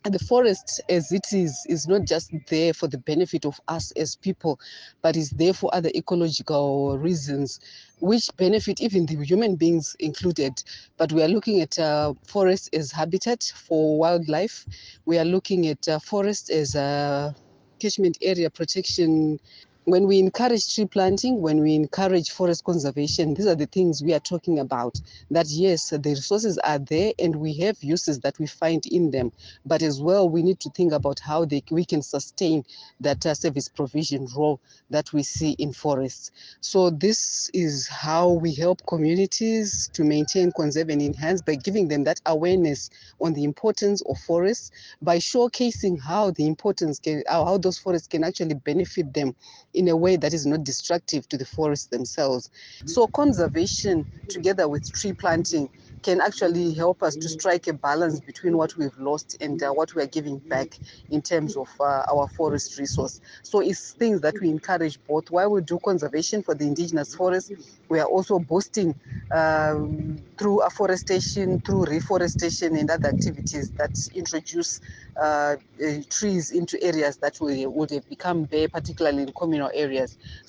the forest as it is not just there for the benefit of us as people, but is there for other ecological reasons, which benefit even the human beings included. But we are looking at forest as habitat for wildlife. We are looking at forest as a catchment area protection. When we encourage tree planting, when we encourage forest conservation, these are the things we are talking about. That yes, the resources are there and we have uses that we find in them, but as well, we need to think about how we can sustain that service provision role that we see in forests. So this is how we help communities to maintain, conserve, and enhance by giving them that awareness on the importance of forests, by showcasing how the importance how those forests can actually benefit them in a way that is not destructive to the forests themselves. So conservation together with tree planting can actually help us to strike a balance between what we've lost and what we are giving back in terms of our forest resource. So it's things that we encourage both. While we do conservation for the indigenous forests, we are also boosting through afforestation, through reforestation and other activities that introduce trees into areas that would have become bare, particularly in communal areas.